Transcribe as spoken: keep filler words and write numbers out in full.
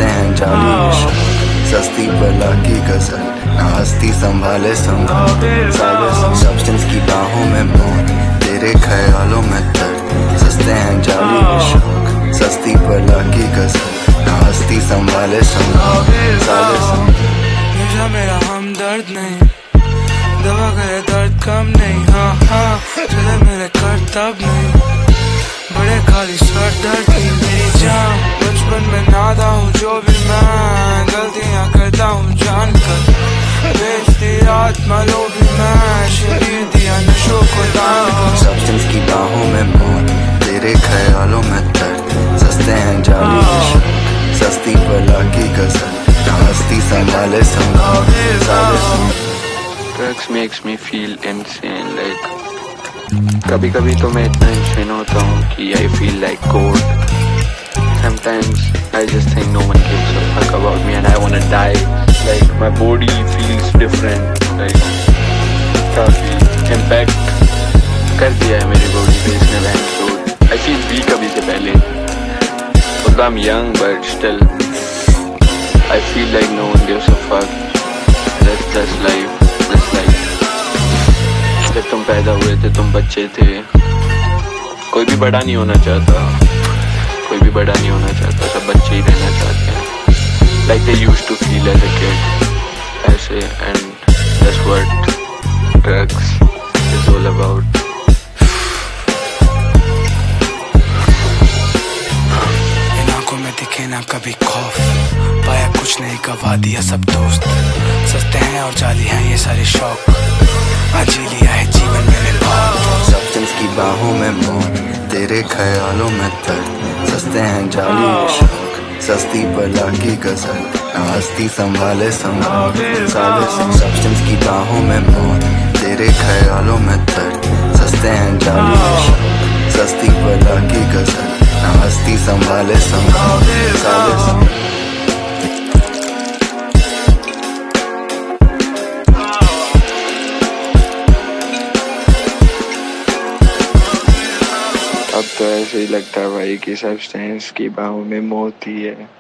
हैं जाली इश्क, सस्ती बला की गजल, ना हस्ती संभाले संभाल साले सब्सटेंस की बाहों में मौत, तेरे ख्यालों में दर्द, सस्ते हैं जाली इश्क, सस्ती बला की गजल, ना हस्ती संभाले संभाल साले मुझे मेरा हमदर्द नहीं, दवा करे दर्द कम नहीं, हाँ हाँ चले मेरे करतब नहीं, बड़े खाली सर दर्द की मेरी जान, बचपन में नादा हूँ जो भी मैं, गलतियाँ करता हूँ जानकर, बेचती रात मालो भी मैं, शरीर दिया नशों को दान कर। सब्सटेंस की बाहों में मौत, तेरे ख्यालों में दर्द, सस्ते हैं जाली इश्क, सस्ती बला की गजल, ना हस्ती संभाले संभाल। Drugs makes me feel insane, like कभी कभी तो मैं इतना insane होता हूँ कि I feel like gold. Sometimes I just think no one gives a fuck about me and I wanna die. Like my body feels different, like काफी impact कर दिया है मेरी body पे इसने बैंक रोड. I feel weak अभी से पहले. Although I'm young but still I feel like no one gives a fuck. That's just life. जब तुम पैदा हुए थे तुम बच्चे थे, कोई भी बड़ा नहीं होना चाहता, कोई भी बड़ा नहीं होना चाहता, सब बच्चे ही रहना चाहते हैं. Like they used to feel as a kid, ऐसे, and that's what drugs is all about. इन आंखों में दिखे ना कभी खौफ, पाया कुछ नहीं गवा दिया सब दोस्त, सस्ते हैं और जाली हैं ये सारे शौक, आज ही लिया है जीवन मैंने बहुत. सब्सटेंस की बाहों में मौत, तेरे ख्यालों में दर्द, सस्ते हैं जाली इश्क, सस्ती बला की गजल, ना हस्ती संभाले संभाल साले. सब्सटेंस की बाहों में मौत, तेरे ख्यालों में दर्द, सस्ते हैं जाली इश्क, सस्ती बला की गजल, ना हस्ती संभाले संभाल साले. अब तो ऐसे ही लगता है भाई कि सब्सटेंस की बाहों में मौत ही है.